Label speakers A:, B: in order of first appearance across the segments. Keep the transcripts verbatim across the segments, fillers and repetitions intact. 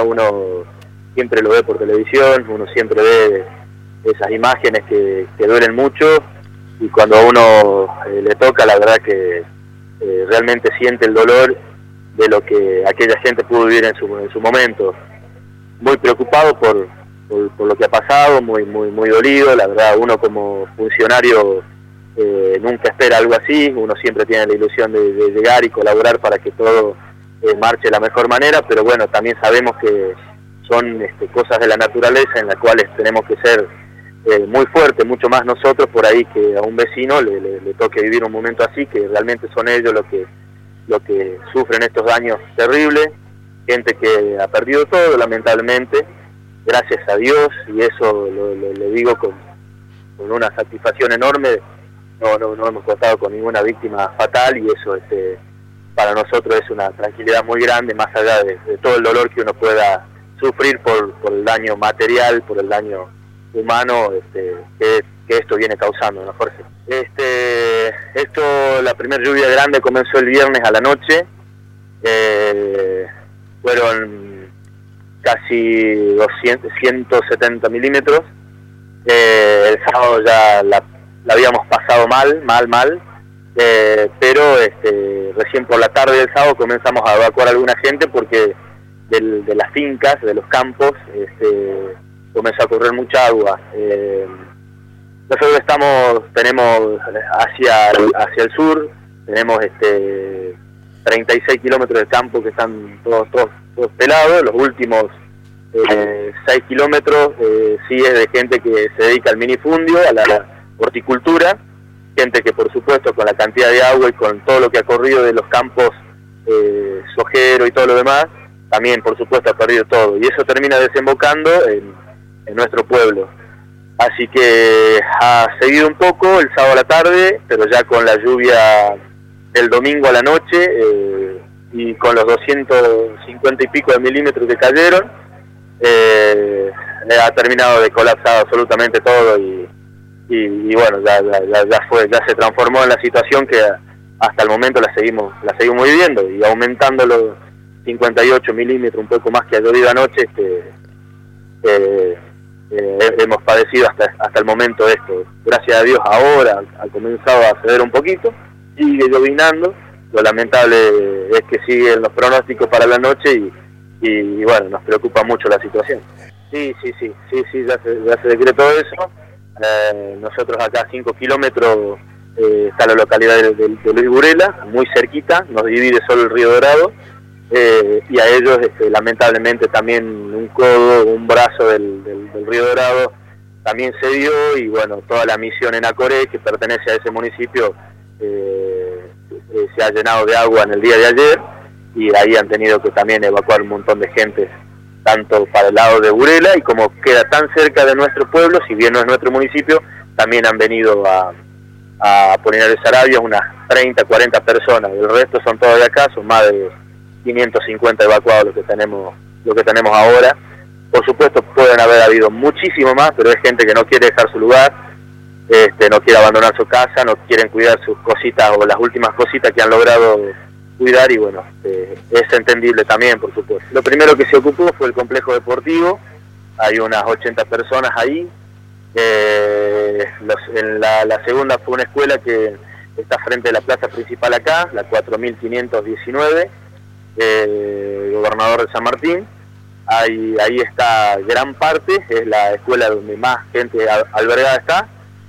A: uno siempre lo ve por televisión, uno siempre ve esas imágenes que, que duelen mucho, y cuando a uno eh, le toca, la verdad que eh, realmente siente el dolor de lo que aquella gente pudo vivir en su, en su momento. Muy preocupado por, por, por lo que ha pasado, muy, muy, muy dolido, la verdad uno como funcionario eh, nunca espera algo así, uno siempre tiene la ilusión de, de llegar y colaborar para que todo eh, marche de la mejor manera, pero bueno, también sabemos que son este, cosas de la naturaleza en las cuales tenemos que ser eh, muy fuertes, mucho más nosotros por ahí que a un vecino le, le, le toque vivir un momento así, que realmente son ellos los que, los que sufren estos daños terribles, gente que ha perdido todo lamentablemente, gracias a Dios, y eso lo, lo, lo digo con, con una satisfacción enorme. No, no, no hemos contado con ninguna víctima fatal, y eso este, para nosotros es una tranquilidad muy grande, más allá de, de todo el dolor que uno pueda sufrir por, por el daño material, por el daño humano este, que, que esto viene causando, ¿no, Jorge? Este, esto, la primera lluvia grande comenzó el viernes a la noche, eh, fueron casi doscientos, ciento setenta milímetros, eh, el sábado ya la la habíamos pasado mal, mal, mal, eh, pero este, recién por la tarde del sábado comenzamos a evacuar a alguna gente porque del, de las fincas, de los campos, este, comenzó a correr mucha agua. Eh, nosotros estamos, tenemos hacia el, hacia el sur, tenemos este, treinta y seis kilómetros de campo que están todos, todos, todos pelados, los últimos eh, seis kilómetros eh, sí es de gente que se dedica al minifundio, a la horticultura, gente que por supuesto con la cantidad de agua y con todo lo que ha corrido de los campos eh, sojero y todo lo demás, también por supuesto ha perdido todo, y eso termina desembocando en, en nuestro pueblo. Así que ha seguido un poco el sábado a la tarde, pero ya con la lluvia del domingo a la noche eh, y con los doscientos cincuenta y pico de milímetros que cayeron, eh, ha terminado de colapsar absolutamente todo, y Y, y bueno, ya, ya, ya fue, ya se transformó en la situación que hasta el momento la seguimos, la seguimos viviendo, y aumentando los cincuenta y ocho milímetros, un poco más que ha llovido anoche, este, eh, eh, hemos padecido hasta, hasta el momento esto. Gracias a Dios ahora ha comenzado a ceder un poquito, sigue llovinando, lo lamentable es que siguen los pronósticos para la noche, y, y, y bueno, nos preocupa mucho la situación. Sí, sí, sí, sí, sí, ya se, ya se decretó eso. Eh, nosotros acá a cinco kilómetros eh, está la localidad de, de, de Luis Burela, muy cerquita, nos divide solo el río Dorado, eh, y a ellos este, lamentablemente también un codo, un brazo del, del, del río Dorado también se dio, y bueno, toda la misión en Acoré, que pertenece a ese municipio, eh, eh, se ha llenado de agua en el día de ayer, y ahí han tenido que también evacuar un montón de gente, tanto para el lado de Burela, y como queda tan cerca de nuestro pueblo, si bien no es nuestro municipio, también han venido a, a Apolinar de Saravia unas treinta, cuarenta personas, el resto son todos de acá, son más de quinientos cincuenta evacuados lo que tenemos, lo que tenemos ahora. Por supuesto pueden haber habido muchísimo más, pero es gente que no quiere dejar su lugar, este, no quiere abandonar su casa, no quieren cuidar sus cositas o las últimas cositas que han logrado cuidar, y bueno, eh, es entendible también, por supuesto. Lo primero que se ocupó fue el complejo deportivo, hay unas ochenta personas ahí, eh, los, en la, la segunda fue una escuela que está frente a la plaza principal acá, la cuatro mil quinientos diecinueve, eh, gobernador de San Martín, ahí, ahí está gran parte, es la escuela donde más gente albergada está,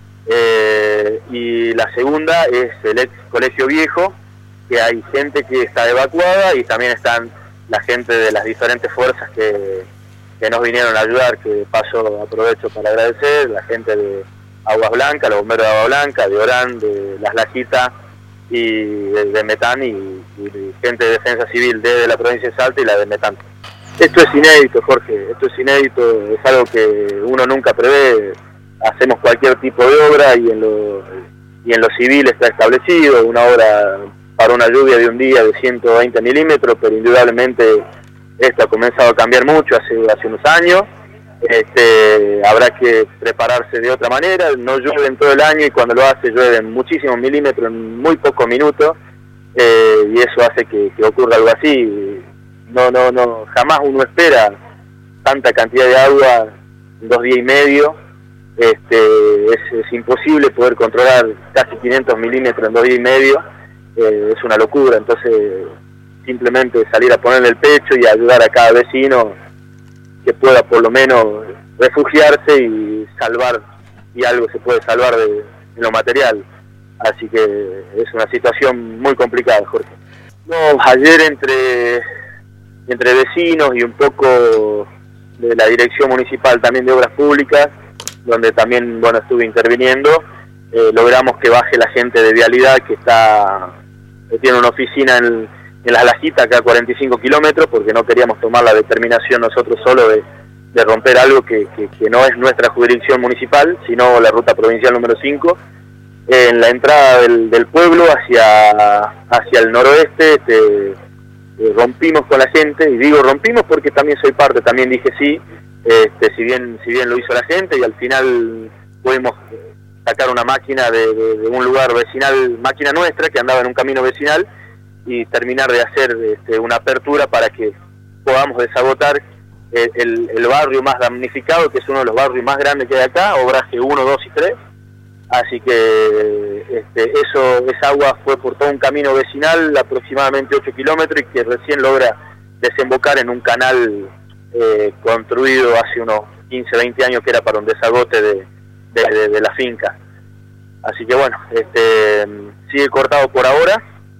A: eh, y la segunda es el ex colegio viejo, que hay gente que está evacuada, y también están la gente de las diferentes fuerzas que, que nos vinieron a ayudar, que de paso aprovecho para agradecer, la gente de Aguas Blancas, los bomberos de Agua Blanca, de Orán, de Las Lajitas y de, de Metán, y, y gente de Defensa Civil de la provincia de Salta y la de Metán. Esto es inédito, Jorge, esto es inédito, es algo que uno nunca prevé, hacemos cualquier tipo de obra, y en lo, y en lo civil está establecido, una obra para una lluvia de un día de ciento veinte milímetros, pero indudablemente esto ha comenzado a cambiar mucho hace, hace unos años. Este, habrá que prepararse de otra manera, no llueve en todo el año, y cuando lo hace llueven muchísimos milímetros en muy pocos minutos, eh, y eso hace que, que ocurra algo así. No, no, no, jamás uno espera tanta cantidad de agua en dos días y medio, este, es, es imposible poder controlar casi quinientos milímetros en dos días y medio, eh, es una locura. Entonces simplemente salir a ponerle el pecho y ayudar a cada vecino que pueda por lo menos refugiarse y salvar, y algo se puede salvar de, de lo material. Así que es una situación muy complicada, Jorge. No, ayer entre, entre vecinos y un poco de la Dirección Municipal también de Obras Públicas, donde también, bueno, estuve interviniendo, eh, logramos que baje la gente de Vialidad, que está que tiene una oficina en, en Las Lajitas, acá a cuarenta y cinco kilómetros, porque no queríamos tomar la determinación nosotros solo de, de romper algo que, que, que no es nuestra jurisdicción municipal, sino la ruta provincial número cinco. En la entrada del, del pueblo hacia, hacia el noroeste, este, eh, rompimos con la gente, y digo rompimos porque también soy parte, también dije sí, este, si bien si bien lo hizo la gente, y al final pudimos sacar una máquina de, de, de un lugar vecinal, máquina nuestra, que andaba en un camino vecinal, y terminar de hacer este, una apertura para que podamos desagotar el, el, el barrio más damnificado, que es uno de los barrios más grandes que hay acá, Obraje uno, dos y tres. Así que este, eso, esa agua fue por todo un camino vecinal, aproximadamente ocho kilómetros, y que recién logra desembocar en un canal eh, construido hace unos quince, veinte años, que era para un desagote de, de, de, de la finca. Así que bueno, este, sigue cortado por ahora,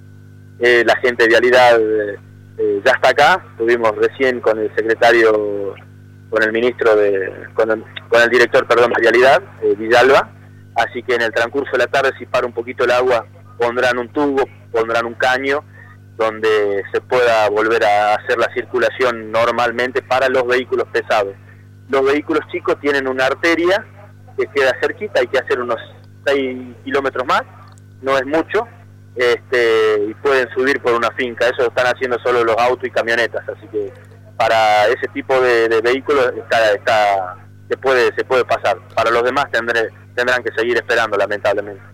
A: eh, la gente de Vialidad eh, ya está acá, estuvimos recién con el secretario, con el ministro, de, con, el, con el director, perdón, de Vialidad, eh, Villalba. Así que en el transcurso de la tarde, si para un poquito el agua, pondrán un tubo, pondrán un caño, donde se pueda volver a hacer la circulación normalmente para los vehículos pesados. Los vehículos chicos tienen una arteria que queda cerquita, hay que hacer unos seis kilómetros más, no es mucho, este, y pueden subir por una finca. Eso lo están haciendo solo los autos y camionetas, así que para ese tipo de, de vehículos está, está, se puede, se puede pasar. Para los demás tendré, tendrán que seguir esperando, lamentablemente.